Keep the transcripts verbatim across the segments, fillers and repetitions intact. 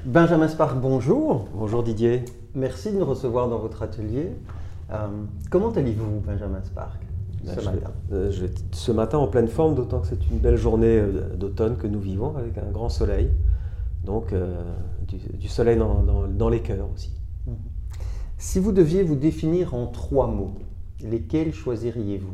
Benjamin Spark, bonjour. Bonjour Didier. Merci de nous recevoir dans votre atelier. Euh, comment allez-vous, Benjamin Spark, Ben, ce je matin vais, euh, je vais être ce matin en pleine forme, d'autant que c'est une belle journée euh, d'automne que nous vivons avec un grand soleil. Donc euh, du, du soleil dans, dans- dans les cœurs aussi. Mhm. Si vous deviez vous définir en trois mots, lesquels choisiriez-vous?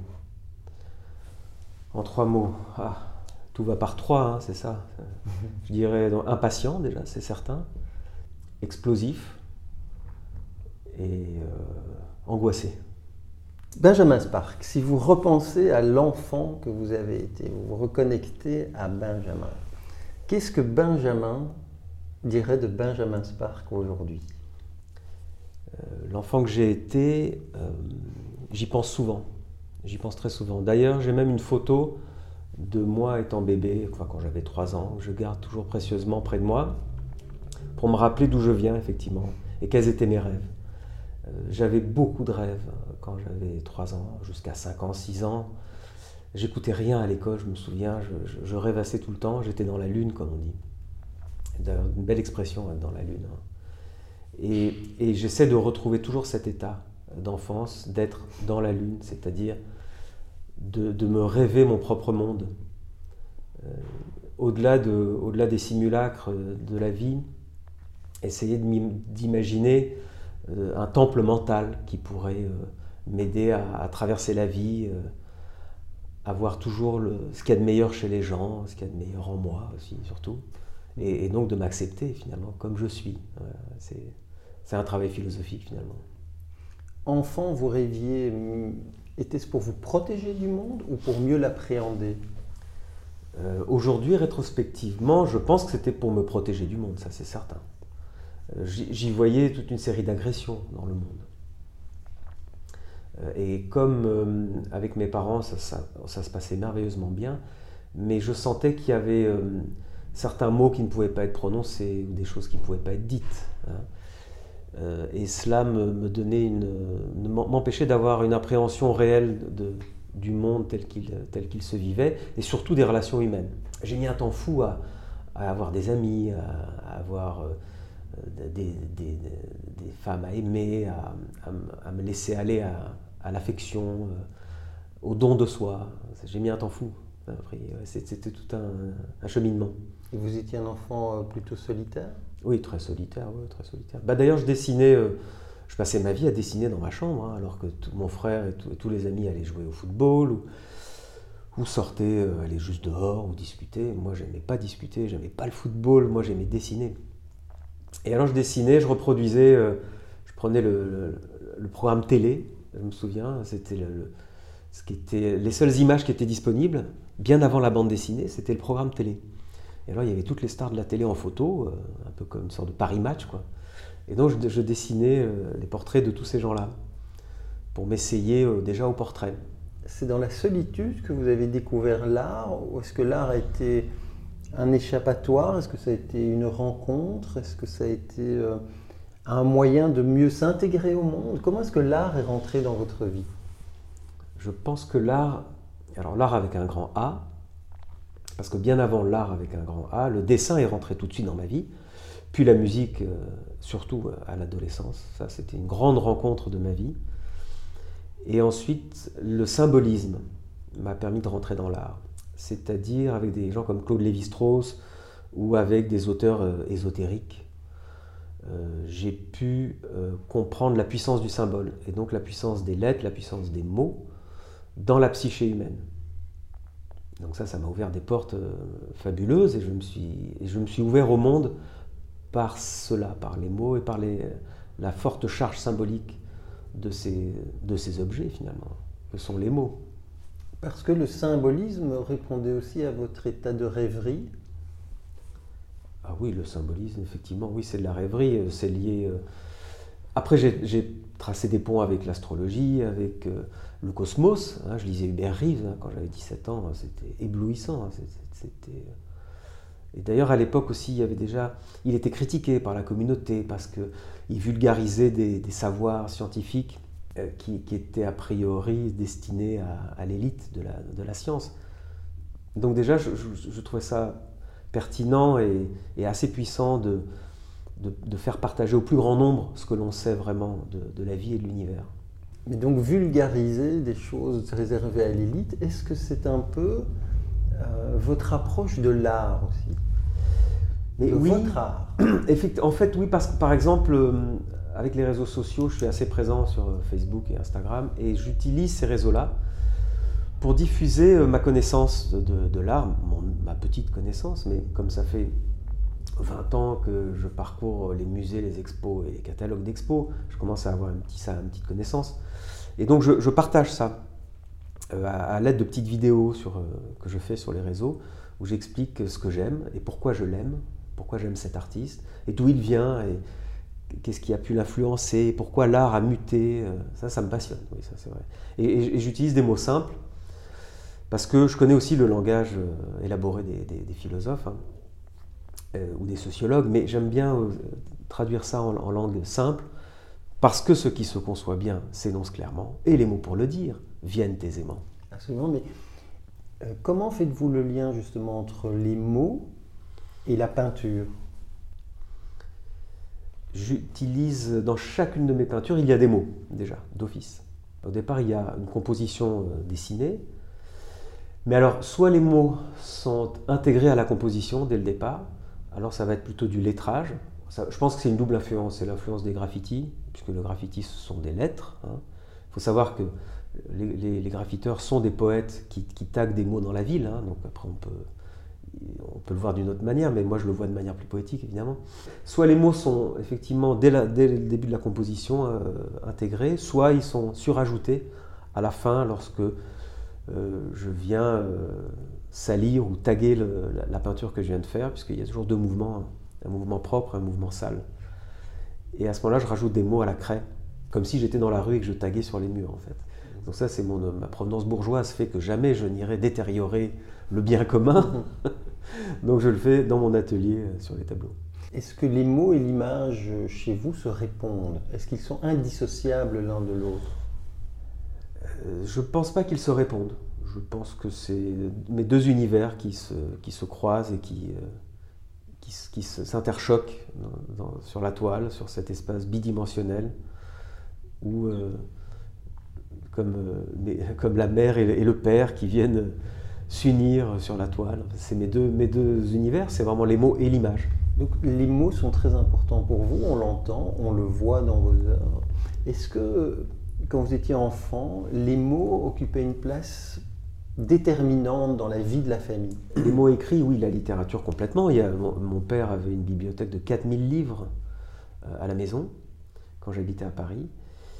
En trois mots, ah, tout va par trois, hein, c'est ça. Je dirais donc, impatient déjà, c'est certain, explosif et euh, angoissé. Benjamin Spark, si vous repensez à l'enfant que vous avez été, vous vous reconnectez à Benjamin, qu'est-ce que Benjamin dirait de Benjamin Spark aujourd'hui? Euh, L'enfant que j'ai été, euh, j'y pense souvent. J'y pense très souvent. D'ailleurs, j'ai même une photo de moi étant bébé, enfin, quand j'avais trois ans, que je garde toujours précieusement près de moi, pour me rappeler d'où je viens, effectivement, et quels étaient mes rêves. Euh, j'avais beaucoup de rêves euh, quand j'avais trois ans, jusqu'à cinq ans, six ans. J'écoutais rien à l'école, je me souviens, je, je- je rêvassais tout le temps, j'étais dans la lune, comme on dit. D'ailleurs, une belle expression, être dans la lune, hein. Et, et j'essaie de retrouver toujours cet état d'enfance, d'être dans la lune, c'est-à-dire de, de me rêver mon propre monde. Euh, au-delà, de, au-delà des simulacres de la vie, essayer de m'im- d'imaginer euh, un temple mental qui pourrait euh, m'aider à, à traverser la vie, euh, à voir toujours le- ce qu'il y a de meilleur chez les gens, ce qu'il y a de meilleur en moi aussi, surtout. Et, et donc de m'accepter finalement comme je suis. Voilà, c'est, c'est un travail philosophique finalement. Enfant, vous rêviez, hum, était-ce pour vous protéger du monde ou pour mieux l'appréhender? Euh, aujourd'hui, rétrospectivement, je pense que c'était pour me protéger du monde, ça c'est certain. Euh, j'y, j'y voyais toute une série d'agressions dans le monde. Euh, et comme euh, avec mes parents, ça, ça- ça se passait merveilleusement bien, mais je sentais qu'il y avait euh, certains mots qui ne pouvaient pas être prononcés ou des choses qui ne pouvaient pas être dites, hein. Euh, et cela me, me donnait une, m'empêchait d'avoir une appréhension réelle de, du monde tel qu'il, tel qu'il se vivait, et surtout des relations humaines. J'ai mis un temps fou à, à avoir des amis, à, à avoir euh, des, des, des, femmes à aimer, à, à, à me laisser aller à, à l'affection, euh, au don de soi. J'ai mis un temps fou. Après, c'était tout un, un cheminement. Et vous étiez un enfant euh, plutôt solitaire? Oui, très solitaire, oui, très solitaire. Bah, d'ailleurs, je dessinais, euh, je passais ma vie à dessiner dans ma chambre, hein, alors que tout, mon frère et, tout, et tous les amis allaient jouer au football ou, ou sortaient, euh, allaient juste dehors ou discuter. Moi, j'aimais pas discuter, j'aimais pas le football, moi, j'aimais dessiner. Et alors, je dessinais, je reproduisais, euh, je prenais le, le, le programme télé, je me souviens, c'était le, le, ce qui était, les seules images qui étaient disponibles, bien avant la bande dessinée, c'était le programme télé. Et alors, il y avait toutes les stars de la télé en photo, euh, un peu comme une sorte de Paris Match, quoi. Et donc, je, je dessinais euh, les portraits de tous ces gens-là, pour m'essayer euh, déjà au portrait. C'est dans la solitude que vous avez découvert l'art, ou est-ce que l'art a été un échappatoire? Est-ce que ça a été une rencontre? Est-ce que ça a été euh, un moyen de mieux s'intégrer au monde? Comment est-ce que l'art est rentré dans votre vie? Je pense que l'art, alors l'art avec un grand A, parce que bien avant l'art avec un grand A, le dessin est rentré tout de suite dans ma vie, puis la musique, euh, surtout à l'adolescence, ça c'était une grande rencontre de ma vie. Et ensuite, le symbolisme m'a permis de rentrer dans l'art, c'est-à-dire avec des gens comme Claude Lévi-Strauss ou avec des auteurs euh, ésotériques. Euh, j'ai pu euh, comprendre la puissance du symbole, et donc la puissance des lettres, la puissance des mots, dans la psyché humaine. Donc ça, ça m'a ouvert des portes euh, fabuleuses, et je, me suis, et je me suis ouvert au monde par cela, par les mots et par les, la forte charge symbolique de ces, de ces objets finalement, que sont les mots. Parce que le symbolisme répondait aussi à votre état de rêverie. Ah oui, le symbolisme, effectivement, oui, c'est de la rêverie, c'est lié... Euh... Après, j'ai, j'ai tracé des ponts avec l'astrologie, avec euh, le cosmos, hein, je lisais Hubert Reeves, hein, quand j'avais dix-sept ans, c'était éblouissant, hein, c'était... c'était... Et d'ailleurs, à l'époque aussi, il y avait déjà, il était critiqué par la communauté parce qu'il vulgarisait des, des savoirs scientifiques euh, qui, qui étaient a priori destinés à, à l'élite de la, de la science. Donc déjà, je, je, je trouvais ça pertinent et, et assez puissant de, de, de faire partager au plus grand nombre ce que l'on sait vraiment de, de la vie et de l'univers. Mais donc vulgariser des choses réservées à l'élite, est-ce que c'est un peu euh, votre approche de l'art aussi? Mais de oui, votre art. En fait, oui, parce que par exemple, euh, avec les réseaux sociaux, je suis assez présent sur Facebook et Instagram, et j'utilise ces réseaux-là pour diffuser euh, ma connaissance de, de, de l'art, mon, ma petite connaissance, mais comme ça fait vingt ans que je parcours les musées, les expos et les catalogues d'expos, je commence à avoir une, petit, ça, une petite connaissance. Et donc je, je partage ça euh, à, à l'aide de petites vidéos sur, euh, que je fais sur les réseaux, où j'explique ce que j'aime et pourquoi je l'aime, pourquoi j'aime cet artiste, et d'où il vient, et qu'est-ce qui a pu l'influencer, pourquoi l'art a muté. Ça, ça me passionne, oui, ça c'est vrai. Et, et, et j'utilise des mots simples, parce que je connais aussi le langage euh, élaboré des, des, des philosophes, hein, euh, ou des sociologues, mais j'aime bien euh, traduire ça en, en langue simple, parce que ce qui se conçoit bien s'énonce clairement, et les mots pour le dire viennent aisément. Absolument, mais euh, comment faites-vous le lien justement entre les mots et la peinture? J'utilise dans chacune de mes peintures, il y a des mots déjà, d'office. Au départ, il y a une composition euh, dessinée, mais alors soit les mots sont intégrés à la composition dès le départ, alors ça va être plutôt du lettrage. Ça, je pense que c'est une double influence, c'est l'influence des graffitis, puisque le graffiti ce sont des lettres. Il hein. faut savoir que les, les, les graffiteurs sont des poètes qui, qui taguent des mots dans la ville, hein, donc après on peut, on peut le voir d'une autre manière, mais moi je le vois de manière plus poétique évidemment. Soit les mots sont effectivement dès, la, dès le début de la composition euh, intégrés, soit ils sont surajoutés à la fin lorsque euh, je viens euh, salir ou taguer le, la, la peinture que je viens de faire, puisqu'il y a toujours deux mouvements, un mouvement propre et un mouvement sale. Et à ce moment-là, je rajoute des mots à la craie, comme si j'étais dans la rue et que je taguais sur les murs en fait. Donc ça, c'est mon, ma provenance bourgeoise fait que jamais je n'irai détériorer le bien commun. Donc je le fais dans mon atelier sur les tableaux. Est-ce que les mots et l'image chez vous se répondent? Est-ce qu'ils sont indissociables l'un de l'autre? euh, Je ne pense pas qu'ils se répondent. Je pense que c'est mes deux univers qui se, qui se croisent et qui, euh, qui, qui s'interchoquent dans, dans, sur la toile, sur cet espace bidimensionnel où, euh, comme, euh, mais, comme la mère et, et le père qui viennent s'unir sur la toile. C'est mes deux, mes deux univers, c'est vraiment les mots et l'image. Donc les mots sont très importants pour vous, on l'entend, on le voit dans vos œuvres. Est-ce que, quand vous étiez enfant, les mots occupaient une place déterminante dans la vie de la famille? Les mots écrits, oui, la littérature complètement. Il y a, mon, mon père avait une bibliothèque de quatre mille livres euh, à la maison, quand j'habitais à Paris.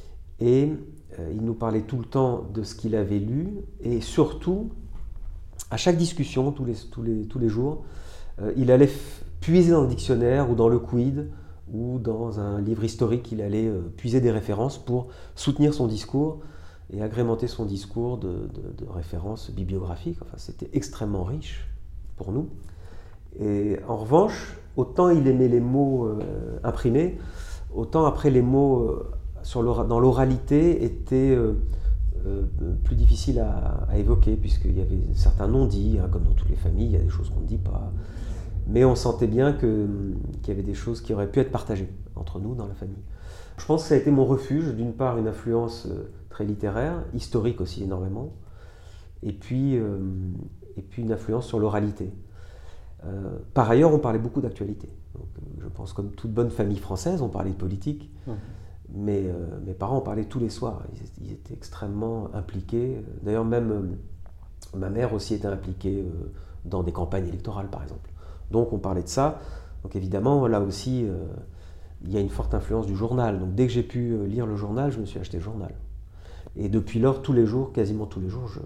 Et euh, il nous parlait tout le temps de ce qu'il avait lu, et surtout, à chaque discussion, tous les, tous les, tous les jours, euh, il allait f- puiser dans le dictionnaire ou dans le quid ou dans un livre historique, il allait euh, puiser des références pour soutenir son discours et agrémenter son discours de, de, de références bibliographiques. Enfin, c'était extrêmement riche pour nous. Et en revanche, autant il aimait les mots euh, imprimés, autant après les mots euh, sur dans l'oralité étaient euh, euh, plus difficiles à, à évoquer, puisqu'il y avait certains non-dits, hein, comme dans toutes les familles, il y a des choses qu'on ne dit pas. Mais on sentait bien que, qu'il y avait des choses qui auraient pu être partagées entre nous dans la famille. Je pense que ça a été mon refuge, d'une part une influence très littéraire, historique aussi énormément, et puis, euh, et puis une influence sur l'oralité. Euh, par ailleurs, on parlait beaucoup d'actualité. Donc, je pense comme toute bonne famille française, on parlait de politique, mmh. mais euh, mes parents en parlaient tous les soirs. Ils, ils étaient extrêmement impliqués. D'ailleurs, même euh, ma mère aussi était impliquée euh, dans des campagnes électorales, par exemple. Donc on parlait de ça. Donc évidemment, là aussi, euh, il y a une forte influence du journal. Donc dès que j'ai pu lire le journal, je me suis acheté le journal. Et depuis lors, tous les jours, quasiment tous les jours,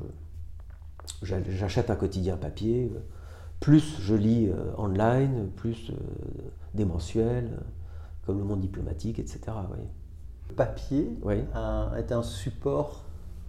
je, j'achète un quotidien papier. Plus je lis euh, online, plus euh, des mensuels, comme Le Monde diplomatique, et cetera. Oui. Le papier oui. un, est un support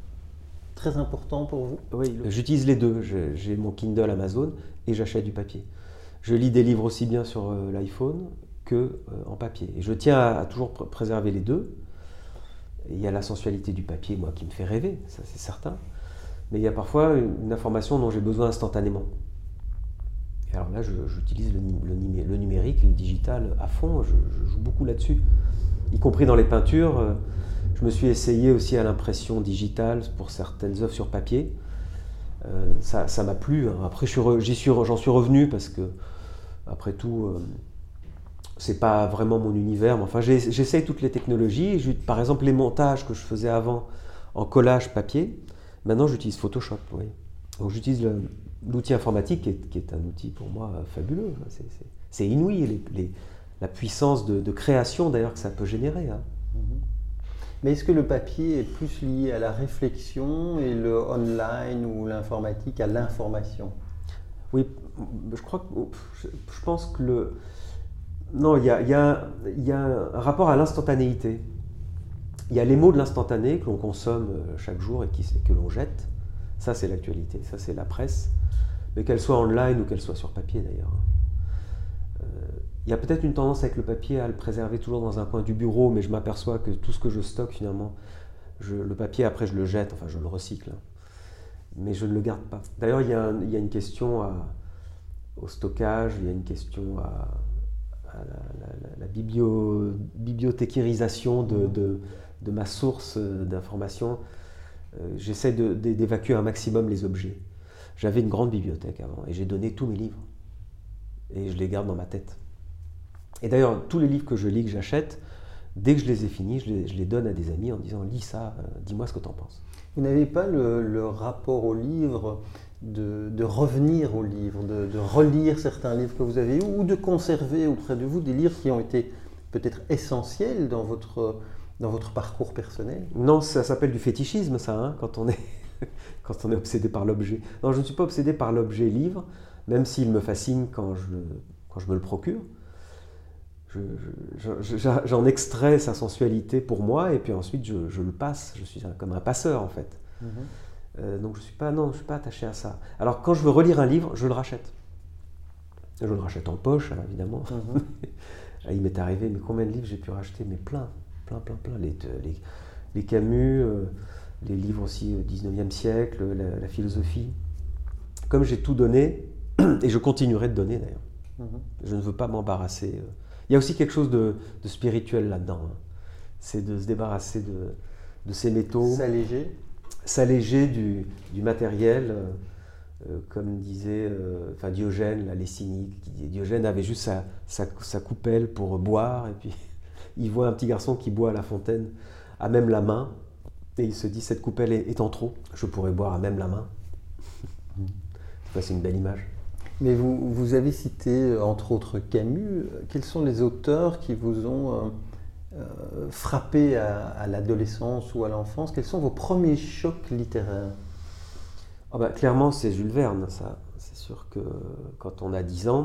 très important pour vous? Oui, j'utilise les deux. Je, j'ai mon Kindle Amazon et j'achète du papier. Je lis des livres aussi bien sur euh, l'iPhone que euh, en papier. Et je tiens à, à toujours pr- préserver les deux. Et il y a la sensualité du papier, moi, qui me fait rêver, ça c'est certain. Mais il y a parfois une, une information dont j'ai besoin instantanément. Et alors là, je, j'utilise le, le, le numérique, le digital à fond, je, je joue beaucoup là-dessus. Y compris dans les peintures, je me suis essayé aussi à l'impression digitale pour certaines œuvres sur papier. Euh, ça, ça m'a plu. Après, je suis re, j'y suis, j'en suis revenu parce que, après tout, euh, c'est pas vraiment mon univers. Mais enfin, j'ai, j'essaye toutes les technologies. Je, par exemple, les montages que je faisais avant en collage papier, maintenant j'utilise Photoshop. Oui. Donc j'utilise le, l'outil informatique qui est, qui est un outil pour moi fabuleux. C'est, c'est, c'est inouï les, les, la puissance de, de création d'ailleurs que ça peut générer. Hein. Mais est-ce que le papier est plus lié à la réflexion et le online ou l'informatique à l'information? Oui, je crois que je pense que le non, il y a, il y a, il y a un rapport à l'instantanéité. Il y a les mots de l'instantané que l'on consomme chaque jour et qui, que l'on jette. Ça, c'est l'actualité, ça, c'est la presse. Mais qu'elle soit online ou qu'elle soit sur papier, d'ailleurs. Euh, il y a peut-être une tendance avec le papier à le préserver toujours dans un coin du bureau, mais je m'aperçois que tout ce que je stocke, finalement, je, le papier, après, je le jette, enfin, je le recycle. Hein. Mais je ne le garde pas. D'ailleurs, il y a, un, il y a une question à, au stockage, il y a une question à, à la, la, la biblio, bibliothécarisation de, de, de ma source d'information. Euh, j'essaie de, de, d'évacuer un maximum les objets. J'avais une grande bibliothèque avant et j'ai donné tous mes livres. Et je les garde dans ma tête. Et d'ailleurs, tous les livres que je lis, que j'achète, dès que je les ai finis, je les, je les donne à des amis en disant « lis ça, euh, dis-moi ce que tu en penses ». Vous n'avez pas le, le rapport au livre de, de revenir au livre, de, de relire certains livres que vous avez eus ou de conserver auprès de vous des livres qui ont été peut-être essentiels dans votre, dans votre parcours personnel? Non, ça s'appelle du fétichisme, ça, hein, quand on est, quand on est obsédé par l'objet. Non, je ne suis pas obsédé par l'objet livre, même s'il me fascine quand je, quand je me le procure. Je, je, je, j'en extrais sa sensualité pour moi et puis ensuite je, je le passe. Je suis un, comme un passeur en fait. Mm-hmm. Euh, donc je suis pas, non, je suis pas attaché à ça. Alors quand je veux relire un livre, je le rachète. Je le rachète en poche, alors, évidemment. Mm-hmm. Il m'est arrivé, mais combien de livres j'ai pu racheter? Mais plein, plein, plein, plein. Les, les, les Camus, euh, les livres aussi du dix-neuvième siècle, la, la philosophie. Comme j'ai tout donné, et je continuerai de donner d'ailleurs. Mm-hmm. Je ne veux pas m'embarrasser. Euh, Il y a aussi quelque chose de, de spirituel là-dedans. Hein. C'est de se débarrasser de, de ces métaux. S'alléger. S'alléger du, du matériel. Euh, euh, comme disait euh, enfin Diogène, là, les cyniques. Qui, Diogène avait juste sa, sa, sa coupelle pour boire. Et puis il voit un petit garçon qui boit à la fontaine à même la main. Et il se dit, cette coupelle est, est en trop. Je pourrais boire à même la main. C'est une belle image. Mais vous, vous avez cité, entre autres, Camus. Quels sont les auteurs qui vous ont euh, euh, frappé à, à l'adolescence ou à l'enfance? Quels sont vos premiers chocs littéraires? Oh bah, clairement, c'est Jules Verne, ça. C'est sûr que quand on a dix ans,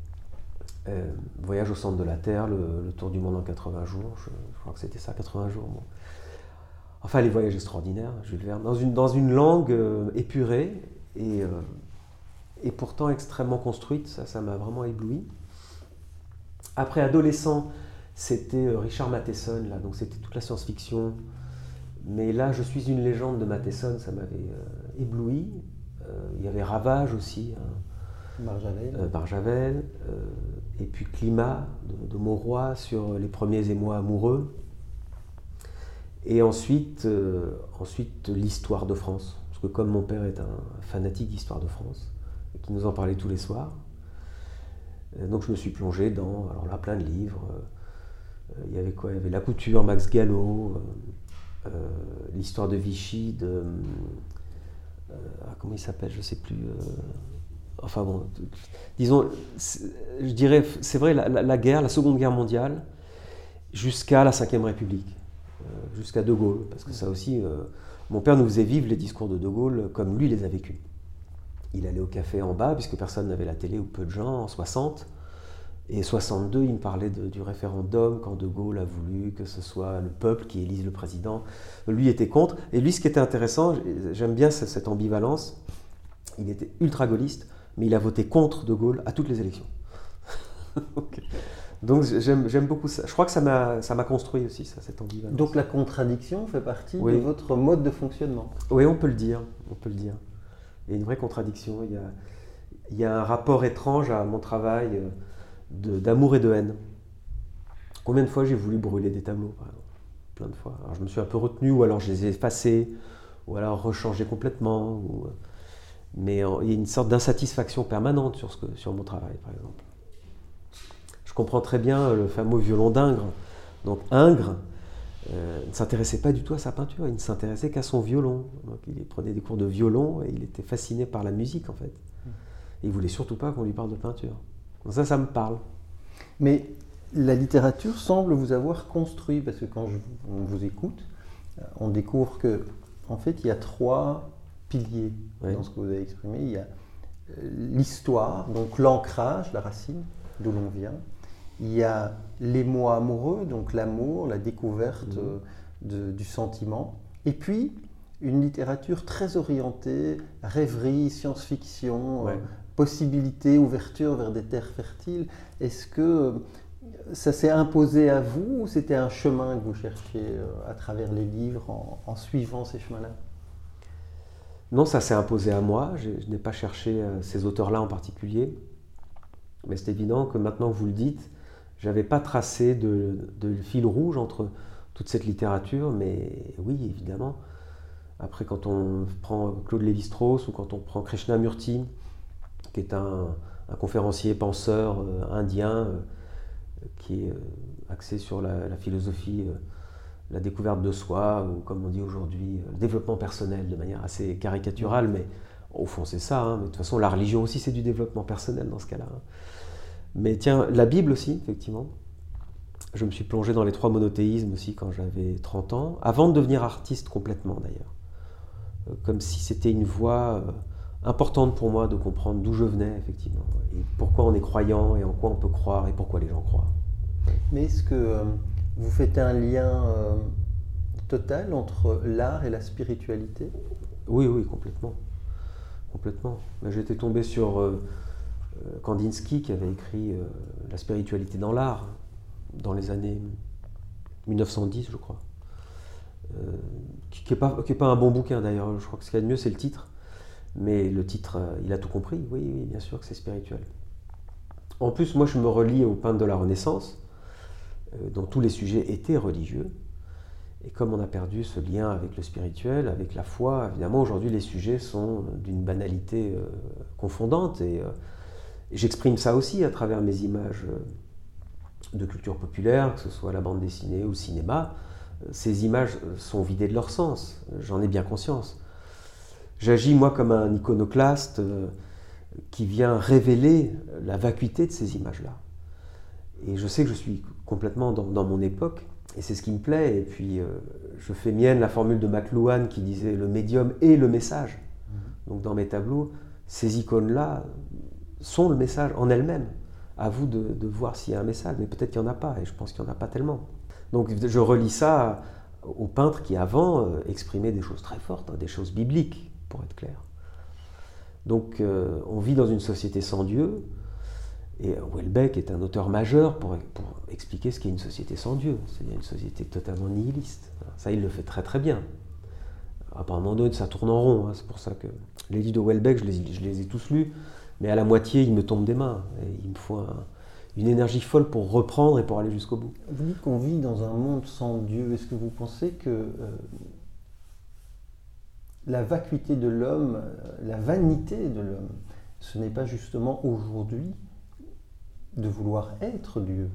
euh, Voyage au centre de la Terre, le, le tour du monde en quatre-vingts jours, je, je crois que c'était ça, quatre-vingts jours. Bon. Enfin, les voyages extraordinaires, Jules Verne, dans une, dans une langue euh, épurée et... Euh, et pourtant extrêmement construite, ça, ça m'a vraiment ébloui. Après, adolescent, c'était Richard Matheson, là, donc c'était toute la science-fiction. Mais là, Je suis une légende de Matheson, ça m'avait euh, ébloui. Euh, il y avait Ravage aussi, hein, Barjavel, euh, Barjavel euh, et puis Climat de, de Mauroy sur les premiers émois amoureux. Et ensuite, euh, ensuite l'histoire de France, parce que comme mon père est un fanatique d'histoire de France, qui nous en parlait tous les soirs. Donc je me suis plongé dans, alors là, plein de livres. Euh, il y avait quoi? Il y avait La Couture, Max Gallo, euh, euh, l'histoire de Vichy, de... Euh, comment il s'appelle? Je ne sais plus. Euh, enfin bon, disons, je dirais, c'est vrai, la, la, la guerre, la Seconde Guerre mondiale, jusqu'à la Cinquième République, euh, jusqu'à De Gaulle, parce que ça aussi, euh, mon père nous faisait vivre les discours de De Gaulle comme lui les a vécus. Il allait au café en bas, puisque personne n'avait la télé ou peu de gens, en soixante. Et soixante-deux, il me parlait de, du référendum, quand De Gaulle a voulu que ce soit le peuple qui élise le président. Lui était contre. Et lui, ce qui était intéressant, j'aime bien cette ambivalence, il était ultra-gaulliste, mais il a voté contre De Gaulle à toutes les élections. Okay. Donc j'aime, j'aime beaucoup ça. Je crois que ça m'a, ça m'a construit aussi, ça, cette ambivalence. Donc la contradiction fait partie oui. de votre mode de fonctionnement? Oui, on peut le dire, on peut le dire. Il y a une vraie contradiction. Il y a... il y a un rapport étrange à mon travail euh, de- d'amour et de haine. Combien de fois j'ai voulu brûler des tableaux, par exemple? Plein de fois. Alors je me suis un peu retenu, ou alors je les ai effacés, ou alors rechangés complètement. Ou... Mais euh, il y a une sorte d'insatisfaction permanente sur, ce que, sur mon travail, par exemple. Je comprends très bien le fameux violon d'Ingres. Donc Ingres euh, ne s'intéressait pas du tout à sa peinture, il ne s'intéressait qu'à son violon. Donc il prenait des cours de violon et il était fasciné par la musique en fait. Et il voulait surtout pas qu'on lui parle de peinture. Donc ça, ça me parle. Mais la littérature semble vous avoir construit, parce que quand je, on vous écoute, on découvre que en fait il y a trois piliers Ouais. dans ce que vous avez exprimé. Il y a l'histoire, donc l'ancrage, la racine, d'où l'on vient. Il y a l'émoi amoureux, donc l'amour, la découverte Mmh. euh, de- du sentiment. Et puis, une littérature très orientée, rêverie, science-fiction, Ouais. euh, possibilité, ouverture vers des terres fertiles. Est-ce que euh, ça s'est imposé à vous ou c'était un chemin que vous cherchiez euh, à travers les livres en, en suivant ces chemins-là? Non, ça s'est imposé à moi. Je, je n'ai pas cherché euh, ces auteurs-là en particulier. Mais c'est évident que maintenant que vous le dites, je n'avais pas tracé de, de fil rouge entre toute cette littérature, mais oui, évidemment. Après, quand on prend Claude Lévi-Strauss ou quand on prend Krishnamurti, qui est un, un conférencier penseur euh, indien euh, qui est euh, axé sur la, la philosophie, euh, la découverte de soi, ou comme on dit aujourd'hui, euh, le développement personnel de manière assez caricaturale, mais au fond c'est ça. Hein. Mais de toute façon, la religion aussi c'est du développement personnel dans ce cas-là. Hein. Mais tiens, la Bible aussi, effectivement. Je me suis plongé dans les trois monothéismes aussi quand j'avais trente ans, avant de devenir artiste complètement d'ailleurs. Euh, Comme si c'était une voie euh, importante pour moi de comprendre d'où je venais, effectivement. Et pourquoi on est croyant, et en quoi on peut croire, et pourquoi les gens croient. Mais est-ce que euh, vous faites un lien euh, total entre l'art et la spiritualité? Oui, oui, complètement. Complètement. Mais j'étais tombé sur euh, euh, Kandinsky qui avait écrit euh, La spiritualité dans l'art, dans les années mille neuf cent dix, je crois. Euh, qui n'est pas, qui est pas un bon bouquin d'ailleurs, je crois que ce qu'il y a de mieux c'est le titre. Mais le titre, euh, il a tout compris, oui, oui, bien sûr que c'est spirituel. En plus, moi je me relie aux peintres de la Renaissance, euh, dont tous les sujets étaient religieux. Et comme on a perdu ce lien avec le spirituel, avec la foi, évidemment aujourd'hui les sujets sont d'une banalité euh, confondante. Et, euh, et j'exprime ça aussi à travers mes images euh, de culture populaire, que ce soit la bande dessinée ou le cinéma. Ces images sont vidées de leur sens, j'en ai bien conscience. J'agis moi comme un iconoclaste euh, qui vient révéler la vacuité de ces images-là. Et je sais que je suis complètement dans, dans mon époque, et c'est ce qui me plaît. Et puis euh, je fais mienne la formule de McLuhan qui disait le médium est le message. Mmh. Donc dans mes tableaux, ces icônes-là sont le message en elles-mêmes. À vous de, de voir s'il y a un message, mais peut-être qu'il n'y en a pas, et je pense qu'il n'y en a pas tellement. Donc je relie ça aux peintres qui avant euh, exprimaient des choses très fortes, hein, des choses bibliques, pour être clair. Donc euh, on vit dans une société sans Dieu, et Houellebecq est un auteur majeur pour, pour expliquer ce qu'est une société sans Dieu, c'est-à-dire une société totalement nihiliste. Ça, il le fait très très bien. À un moment donné, ça tourne en rond, hein, c'est pour ça que les livres de Houellebecq, je les, je les ai tous lus, mais à la moitié, ils me tombent des mains, et il me faut un, une énergie folle pour reprendre et pour aller jusqu'au bout. Vous dites qu'on vit dans un monde sans Dieu. Est-ce que vous pensez que euh, la vacuité de l'homme, la vanité de l'homme, ce n'est pas justement aujourd'hui de vouloir être Dieu?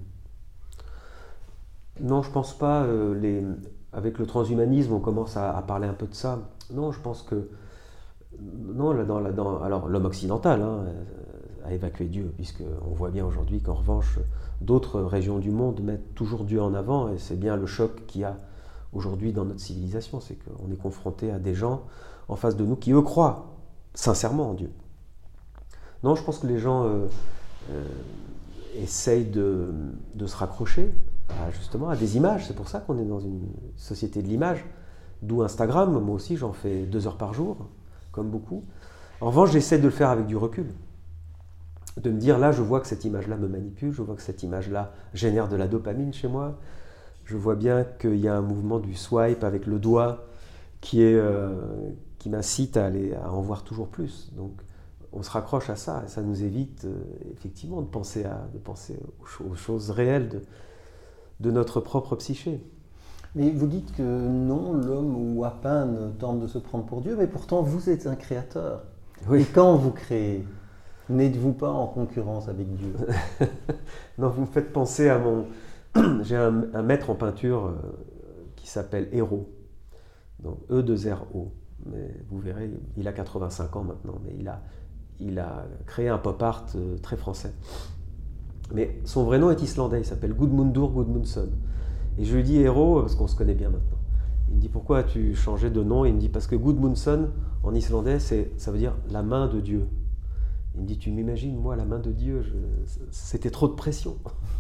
Non, je pense pas. Euh, les... Avec le transhumanisme, on commence à, à parler un peu de ça. Non, je pense que non, là, dans, là, dans... alors l'homme occidental hein, a évacué Dieu, puisqu'on voit bien aujourd'hui qu'en revanche, d'autres régions du monde mettent toujours Dieu en avant, et c'est bien le choc qu'il y a aujourd'hui dans notre civilisation, c'est qu'on est confronté à des gens en face de nous qui, eux, croient sincèrement en Dieu. Non, je pense que les gens euh, euh, essayent de, de se raccrocher à, justement à des images. C'est pour ça qu'on est dans une société de l'image, d'où Instagram. Moi aussi, j'en fais deux heures par jour, comme beaucoup. En revanche, j'essaie de le faire avec du recul. De me dire, là, je vois que cette image-là me manipule, je vois que cette image-là génère de la dopamine chez moi. Je vois bien qu'il y a un mouvement du swipe avec le doigt qui, est, euh, qui m'incite à, aller, à en voir toujours plus. Donc, on se raccroche à ça et ça nous évite euh, effectivement de penser, à, de penser aux, cho- aux choses réelles de, de notre propre psyché. Mais vous dites que non, l'homme ou à peine tente de se prendre pour Dieu, mais pourtant vous êtes un créateur. Oui. Et quand vous créez, n'êtes-vous pas en concurrence avec Dieu? Non, vous me faites penser à mon... J'ai un, un maître en peinture euh, qui s'appelle Hérault, donc E deux R O. Mais vous verrez, il a quatre-vingt-cinq ans maintenant, mais il a, il a créé un pop art euh, très français. Mais son vrai nom est islandais, il s'appelle Gudmundur Gudmundsson. Et je lui dis Hérault, parce qu'on se connaît bien maintenant. Il me dit pourquoi as-tu changé de nom? Il me dit parce que Gudmundsson en islandais, c'est, ça veut dire la main de Dieu. Il me dit tu m'imagines, moi, la main de Dieu, je... c'était trop de pression.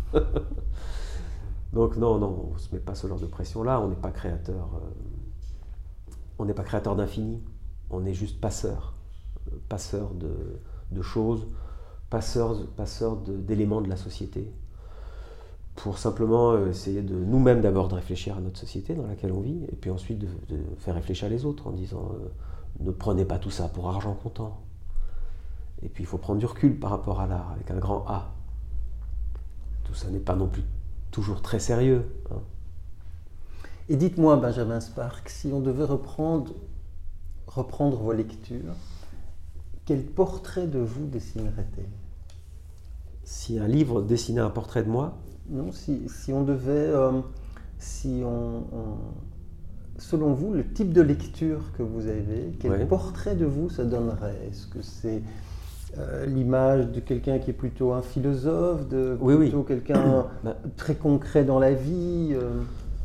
Donc non, non, on ne se met pas ce genre de pression-là, on n'est pas créateur. Euh... On n'est pas créateur d'infini, on est juste passeur. Euh, passeur de, de choses, passeur, passeur de, d'éléments de la société. Pour simplement essayer de nous-mêmes d'abord de réfléchir à notre société dans laquelle on vit, et puis ensuite de, de faire réfléchir les autres en disant euh, ne prenez pas tout ça pour argent comptant. Et puis il faut prendre du recul par rapport à l'art, avec un grand A. Tout ça n'est pas non plus toujours très sérieux. Hein. Et dites-moi, Benjamin Spark, si on devait reprendre, reprendre vos lectures, quel portrait de vous dessinerait-il? Si un livre dessinait un portrait de moi, Non, si, si on devait, euh, si on, on- selon vous, le type de lecture que vous avez, quel Ouais. portrait de vous ça donnerait? Est-ce que c'est euh, l'image de quelqu'un qui est plutôt un philosophe, de Oui, oui. plutôt quelqu'un bah, très concret dans la vie euh,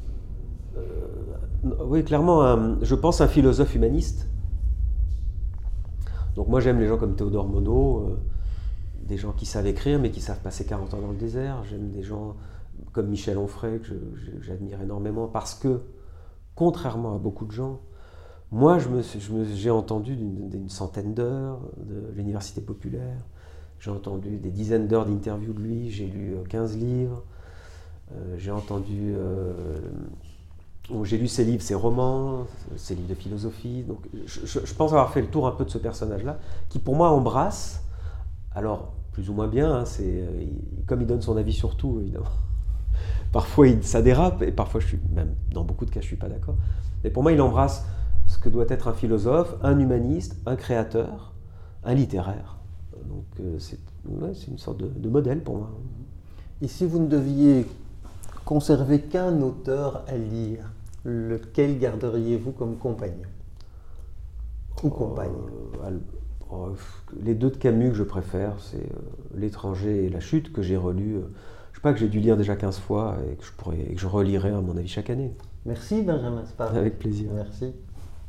oui, clairement, un- je pense un philosophe humaniste. Donc moi j'aime les gens comme Théodore Monod, euh, des gens qui savent écrire mais qui savent passer quarante ans dans le désert. J'aime des gens comme Michel Onfray que je- je- j'admire énormément parce que, contrairement à beaucoup de gens, moi je me, suis- je me- j'ai entendu d'une, d'une centaine d'heures de l'université populaire, j'ai entendu des dizaines d'heures d'interviews de lui, j'ai lu euh, quinze livres, euh, j'ai entendu... euh, Bon, j'ai lu ses livres, ses romans, ses livres de philosophie. Donc, je, je- je pense avoir fait le tour un peu de ce personnage-là, qui pour moi embrasse, alors plus ou moins bien, hein, c'est, euh, il- comme il donne son avis sur tout, évidemment. Parfois il- ça dérape, et parfois, je suis, même dans beaucoup de cas, je ne suis pas d'accord. Mais pour moi, il embrasse ce que doit être un philosophe, un humaniste, un créateur, un littéraire. Donc euh, c'est, ouais, c'est une sorte de, de modèle pour moi. Et si vous ne deviez conserver qu'un auteur à lire, lequel garderiez-vous comme compagnon ou compagne? Euh, al- oh, les deux de Camus que je préfère, c'est euh, L'étranger et La chute, que j'ai relu, euh, je sais pas, que j'ai dû lire déjà quinze fois et que je, pourrais, et que je relirai à mon avis chaque année. Merci Benjamin Spark. Avec plaisir. Merci.